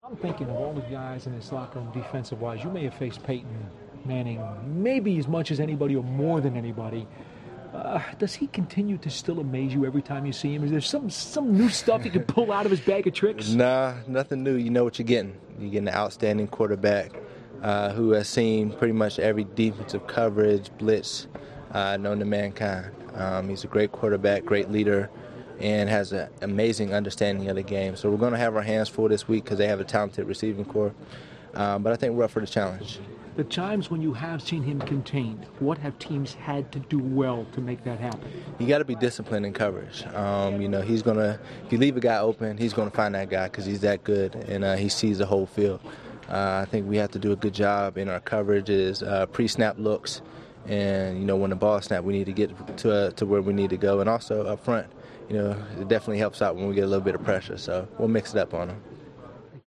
I'm thinking of all the guys in this locker room defensive-wise. You may have faced Peyton Manning maybe as much as anybody or more than anybody. Does he continue to still amaze you every time you see him? Is there some new stuff he can pull out of his bag of tricks? Nah, nothing new. You know what you're getting. You're getting an outstanding quarterback who has seen pretty much every defensive coverage, blitz known to mankind. He's a great quarterback, great leader, and has an amazing understanding of the game. So we're going to have our hands full this week because they have a talented receiving corps. But I think we're up for the challenge. The times when you have seen him contained, what have teams had to do well to make that happen? You got to be disciplined in coverage. He's going to, if you leave a guy open, he's going to find that guy because he's that good, and he sees the whole field. I think we have to do a good job in our coverages, pre-snap looks, and, when the ball snaps, we need to get to where we need to go. And also up front, it definitely helps out when we get a little bit of pressure. So we'll mix it up on them.